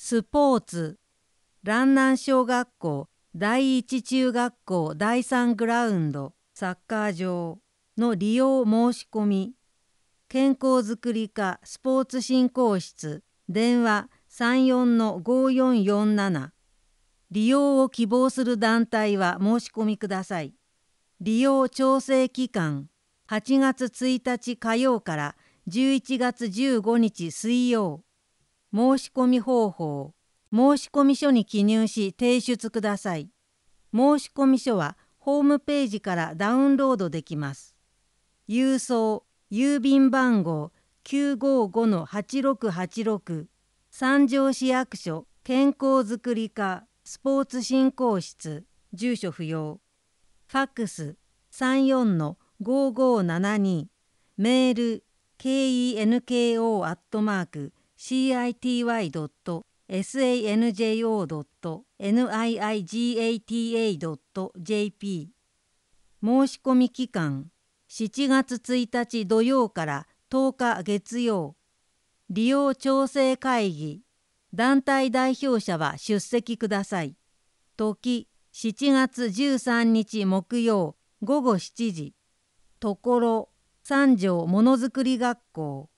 スポーツ、蘭南小学校第一中学校第三グラウンドサッカー場の利用申し込み、健康づくり課スポーツ振興室、電話34-5447。利用を希望する団体は申し込みください。利用調整期間、8月1日火曜から11月15日水曜。申し込み方法、申込書に記入し提出ください。申込書はホームページからダウンロードできます。郵送、郵便番号 955-8686 三条市役所健康づくり課スポーツ振興室、住所不要。ファックス34-5572。メール kenko@sanjo.niigata.jp。 申し込み期間7月1日土曜から10日月曜。利用調整会議、団体代表者は出席ください。時7月13日木曜午後7時。ところ三条ものづくり学校。